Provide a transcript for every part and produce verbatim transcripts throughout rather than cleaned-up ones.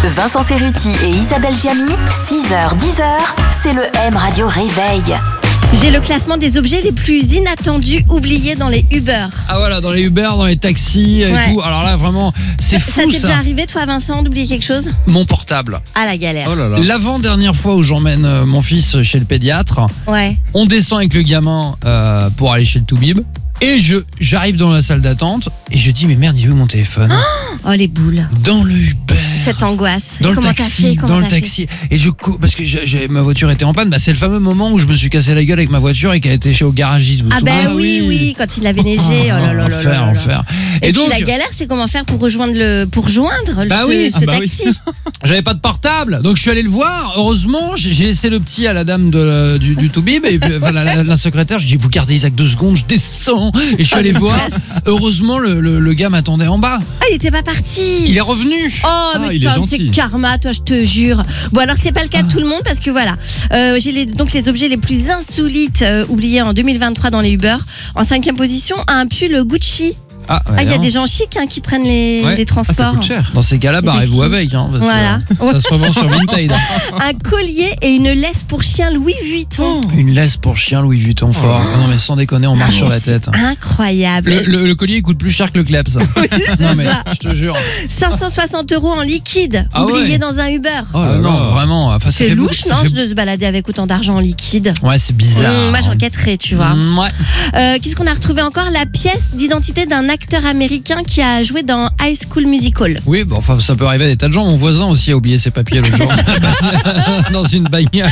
Vincent Cerruti et Isabelle Giamy, six heures dix heures, c'est le M Radio Réveil. J'ai le classement des objets les plus inattendus oubliés dans les Uber. Ah voilà, dans les Uber, dans les taxis et Ouais. tout. Alors là, vraiment, c'est Ça fou t'est ça. déjà arrivé, toi, Vincent, d'oublier quelque chose? Mon portable. Ah, la galère. Oh là là. L'avant-dernière fois où j'emmène euh, mon fils chez le pédiatre, Ouais. on descend avec le gamin euh, pour aller chez le Toubib. Et je j'arrive dans la salle d'attente et je dis mais merde, il est où mon téléphone? Oh, les boules. Dans le Uber. Cette angoisse. Dans Et le comment t'as taxi, fait Comment dans le t'as fait taxi. Et je cours parce que j'ai- j'ai- ma voiture était en panne. Bah, c'est le fameux moment où je me suis cassé la gueule avec ma voiture et qu'elle était chez au garagiste. Vous vous Ah souvenez? ben oui, oui, quand il avait neigé. Oh là là là là enfer, là là. enfer. Et, Et, puis donc, la galère, c'est comment faire pour rejoindre le, pour joindre Bah ce, oui. ce Ah bah oui. taxi. j'avais pas de portable, donc je suis allé le voir. Heureusement, j'ai j'ai laissé le petit à la dame de, du, du Toubib et puis, enfin, la, la- la secrétaire. Je dis vous gardez Isaac deux secondes, je descends et je suis allé voir. Heureusement, le, le, le gars m'attendait en bas. Ah, il était pas parti. Il est revenu. Oh, mais il est Tom, c'est gentil. karma, toi, je te jure. Bon, alors, c'est pas le cas de tout le monde parce que voilà. Euh, j'ai les, donc les objets les plus insolites euh, oubliés en deux mille vingt-trois dans les Uber. En cinquième position, un pull Gucci. Ah, Ah, il y a alors, des gens chics hein, qui prennent les, Ouais. les Ah, ça transports. coûte cher. Dans ces cas-là, Les barrez-vous taxis. avec. Hein, parce que, Voilà. euh, ça se revend sur Vinted. Un collier et une laisse pour chien Louis Vuitton. Une laisse pour chien Louis Vuitton fort. Ah non mais sans déconner, on marche Ah, sur mais la tête. c'est incroyable. Le, le- le collier il coûte plus cher que le Kleps. Non mais ça. je te jure. cinq cent soixante euros en liquide, Ah oublié ouais. dans un Uber. Oh Ah là non, là. vraiment. Enfin, ça C'est fait louche, beaucoup- ça non, fait- de se balader avec autant d'argent en liquide. Ouais, c'est bizarre. Mmh, moi, j'enquêterais, tu vois. Mm, ouais. Euh, Qu'est-ce qu'on a retrouvé encore? La pièce d'identité d'un acteur américain qui a joué dans High School Musical. Oui, bon, enfin, ça peut arriver à des tas de gens. Mon voisin aussi a oublié ses papiers l'autre jour dans une bagnole.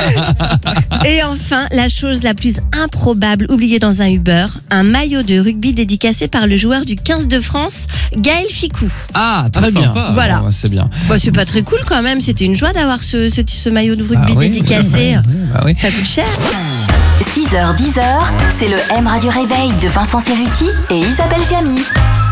Et enfin, la chose la plus improbable oubliée dans un Uber, un maillot de rugby dédicacé par le joueur du quinze de France, Gaël Ficou. Ah, très Ah, bien. sympa. Voilà. Ouais, c'est bien. Bah, c'est pas très cool quand même, c'était une joie d'avoir ce, ce, ce maillot de rugby Ah oui, dédicacé. oui, oui, bah oui. Ça coûte cher. six heures dix heures, c'est le M Radio Réveil de Vincent Cerruti et Isabelle Giamy.